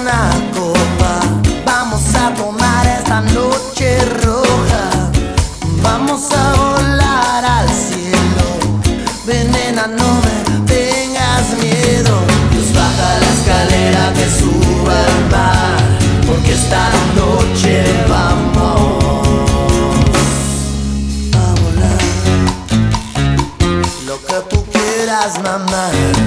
una copa, vamos a tomar esta noche roja, vamos a volar al cielo. Ven nena, no me tengas miedo, pues baja la escalera que suba al mar, porque esta noche vamos a volar. Lo que tú quieras, mamá.